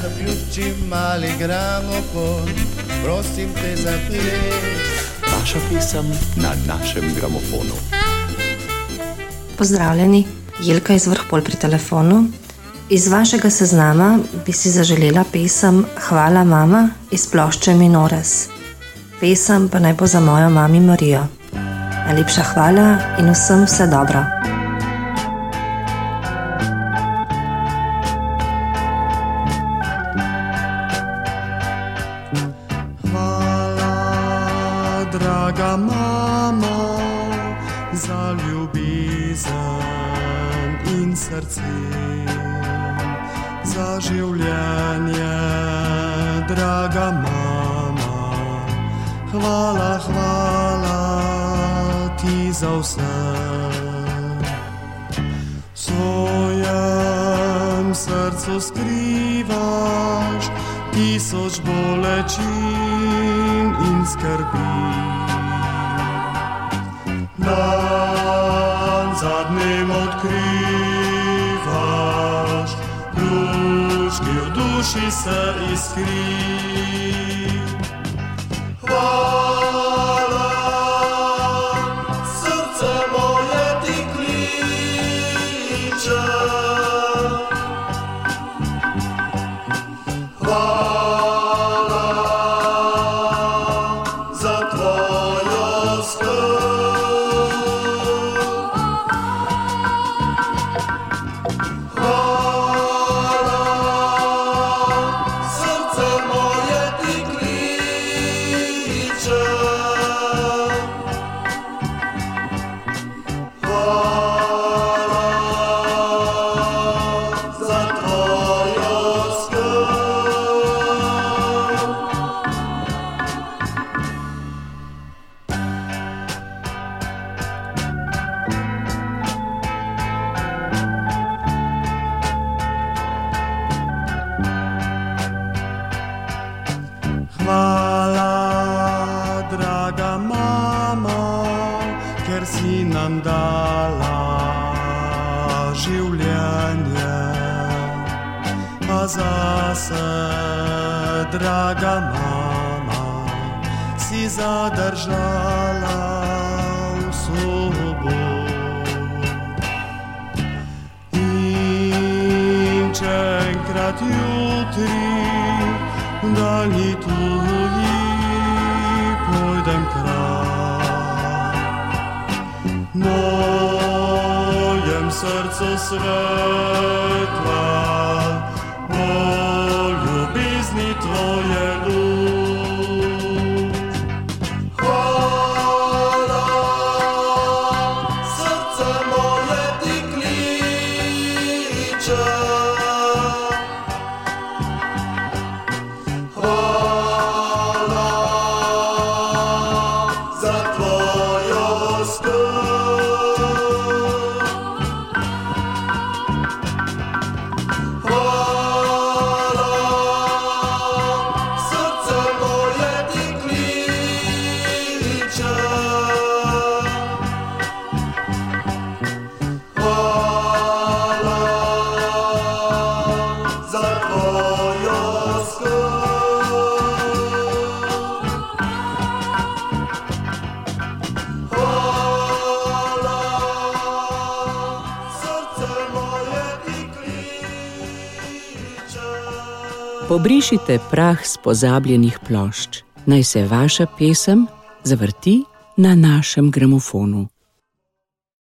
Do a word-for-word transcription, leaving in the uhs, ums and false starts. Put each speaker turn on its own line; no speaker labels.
Zaključi mali gramofon, prosim te za ples.
Vaša pesem na našem gramofonu.
Pozdravljeni, Jelka iz Vrhpol pri telefonu. Iz vašega seznama bi si zaželela pesem Hvala mama iz plošče Minores. Pesem pa naj bo za mojo mami Marijo. Najlepša hvala in vsem vse dobro.
Hvala, draga mama, za ljubezen in srce, za življenje, draga mama. Hvala, hvala ti za vse. V svojem srcu skrivaš tisoč bolečin in skrbi. Dan za dnem odkrivaš, lučki v duši se iskri. Hvala, srce moje ti kliče. Hvala za tvojo skrb. Hvala, srce moje ti kliče. Hvala za tvojo skrb. Hvala, draga mama, ker si nam dala življenje, a zase, draga mama, si zadržala vso bol. In če enkrat jutri v daljni tuji pojdem kraj, mojem srcu svetla, o ljubezni tvoje luč. Hvala, srce moje ti kliče. Hvala za tvojo skrb. Hvala, srce moje ti kliče. Hvala za tvojo skrb. Hvala, srce moje ti kliče.
Pobrišite prah s pozabljenih plošč. Naj se vaša pesem zavrti na našem gramofonu.